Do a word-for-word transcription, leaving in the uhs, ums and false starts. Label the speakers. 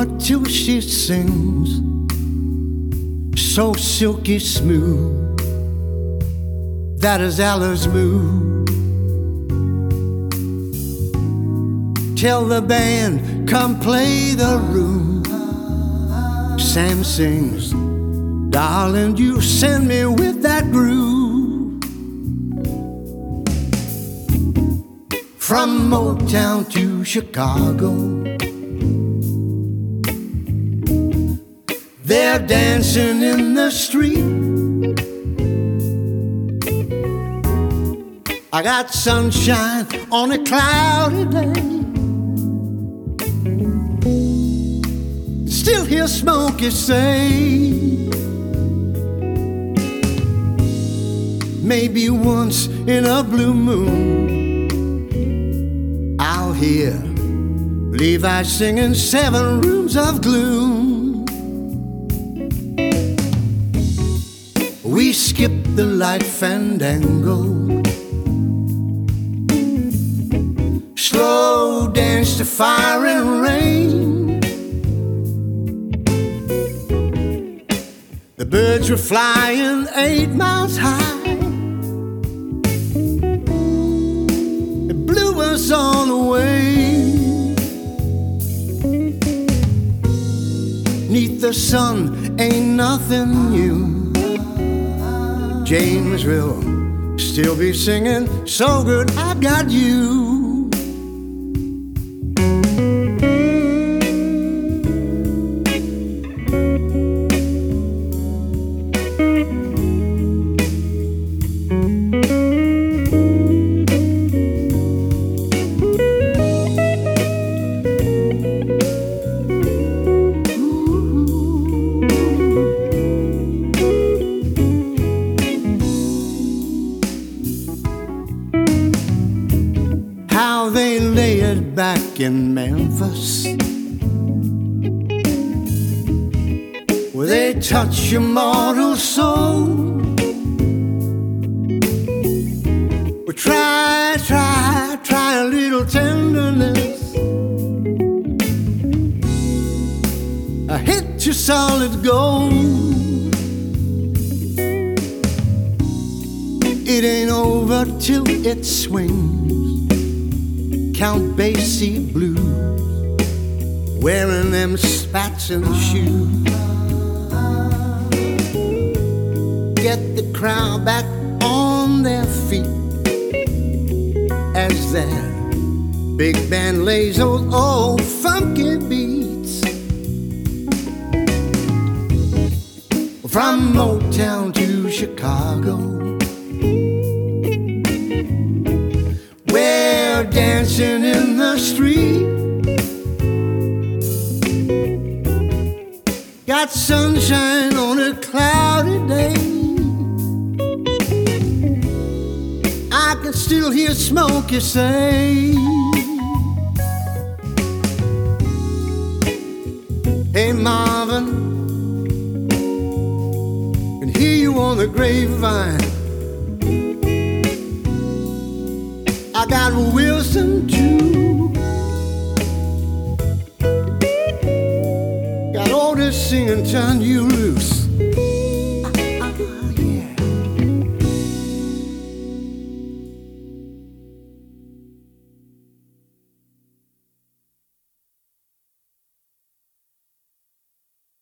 Speaker 1: but till she sings so silky smooth, that is Ella's mood. Tell the band, come play the room. Sam sings, darling, you send me with that groove. From Motown to Chicago, they're dancing in the street. I got sunshine on a cloudy day, still hear Smokey say, maybe once in a blue moon I'll hear Levi singing Seven Rooms of Gloom. We skip the light fandango, slow dance to fire and rain. The birds were flying eight miles high, it blew us all away. Neath the sun ain't nothing new, James will still be singing So Good I Got You. How they lay it back in Memphis, where they touch your mortal soul. We try, try, try a little tenderness, I hit you solid gold. It ain't over till it swings, Count Basie blues, wearing them spats and shoes. Get the crowd back on their feet as that big band lays those old funky beats. From Motown to Chicago, we're dancing in the street. Got sunshine on a cloudy day, I can still hear Smokey say, hey Marvin, can hear you on the grapevine. I got Wilson too, got Otis singing Turn You Loose.